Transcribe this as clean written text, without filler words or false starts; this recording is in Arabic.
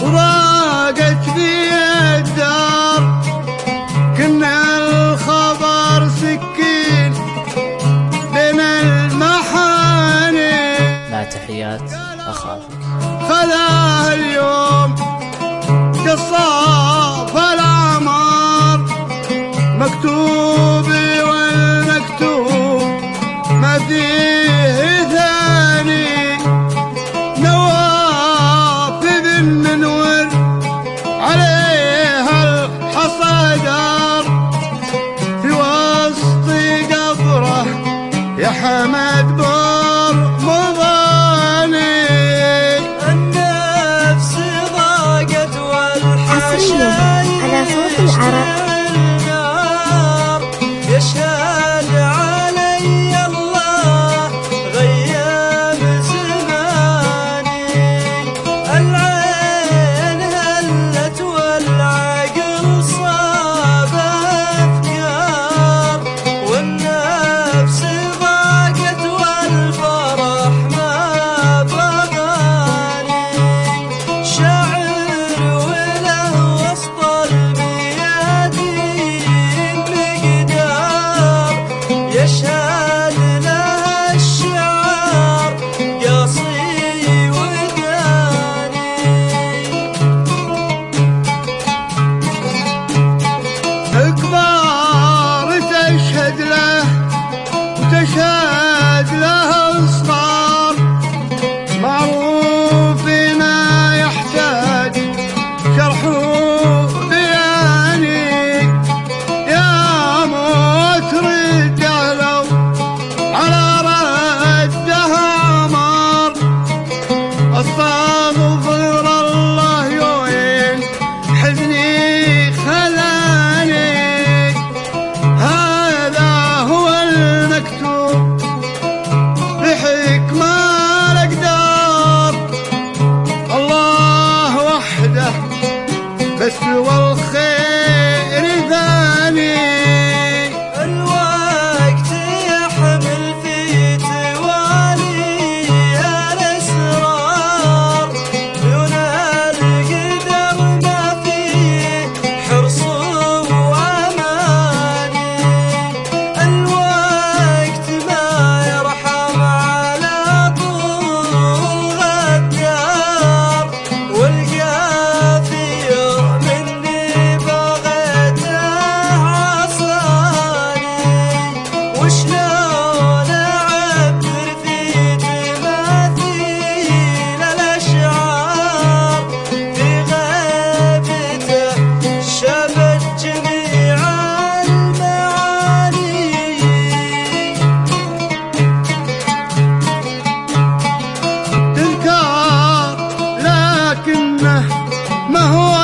وضاقت في الدار، كنا الخبر سكين بين المحاني. مع تحيات أخافك. خذاه اليوم قصاف الأعمار، مكتوبي والمكتوب ما فيه ثاني. نواف بن منور عليها الحصى دار، في وسط قبره يا حمد بر مضاني. النفس ضاقت والحشا على صوت العرب. يشهد علي الله غياب زماني، العين هلت والعقل صاب أفكار، والنفس ضاقت والفرح ما بغاني. شاعر وله وسط الميادين مقدار، يشهد لها الشعار قاصي وداني. كبار تشهد له وتشهد له الصغار، معروف ما يحتاج شرح بياني. يا موت رجع لو على رده عمار، استغفر الله يوين حزني خلاني. هذا هو المكتوب بحكمة الأقدار، الله وحده بس والخير ثاني. الوقت يحمل في تواليه الأسرار، دون القدر ما فيه حرص وأماني. الوقت ما يرحم على طول غدار، والقافير مني بغيته عصاني. وشلون أعبر في تماثيل الأشعار، في غيبته شبت جميع المعاني. تذكار لكنه ما هو